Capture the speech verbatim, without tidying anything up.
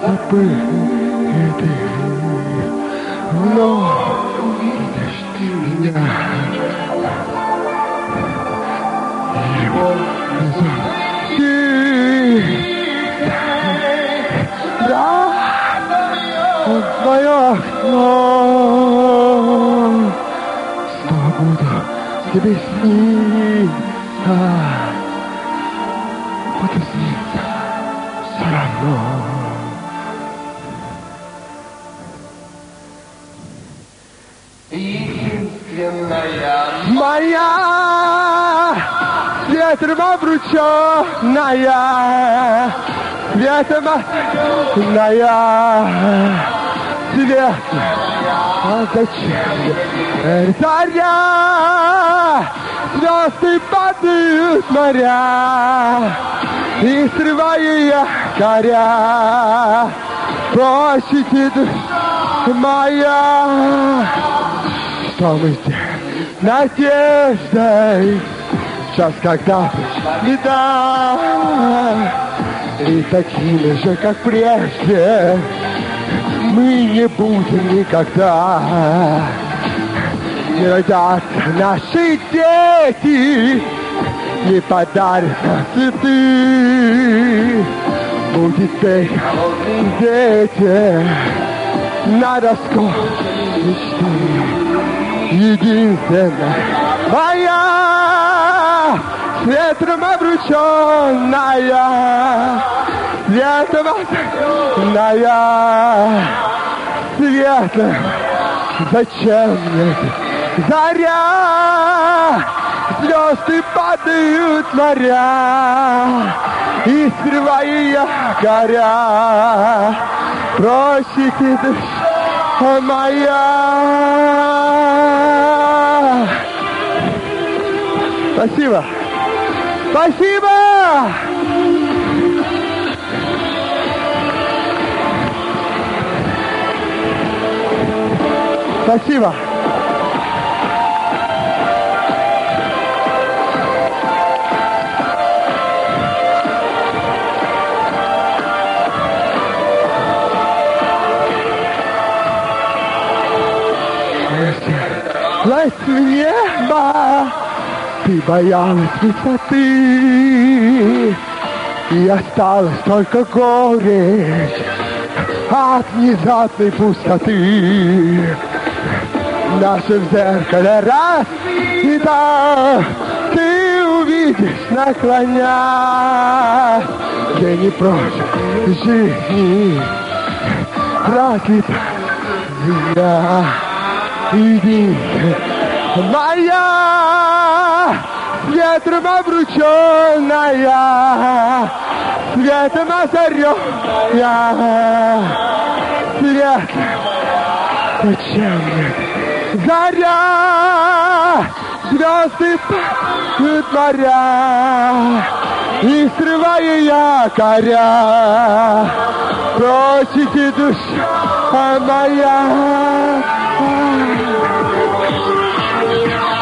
забыты, вновь увидишь ты меня. Его ты, да, твое окно. Снова буду тебе сниться, буду сниться все равно. Единственная моя ветром обрученная, ветром обрученная, светлая, а зачем заря, звезды падают моря, и срываю я коря, прощите, душа моя. Что мы здесь надеждой, час, когда беда, и такими же, как прежде, мы не будем никогда. Не родятся наши дети, не подарят нам цветы. Будет петь дети на доску мечты. Единственная моя с ветром обрученная, светом обрученная, светом. Зачем мне заря, звезды падают моря, и срываю я горя, прощите, душа моя. Спасибо. Спасибо. Спасибо. Власть неба, ты боялась высоты, и осталась только горечь от внезапной пустоты. Наше в зеркале разбито, ты увидишь, наклонясь, где не прочь жизни разлита земля. Иди, моя с ветром обрученная, светом озаренная, светом. Зачем мне заря, звезды падают моря, и срываю я коря, прочите, душа моя.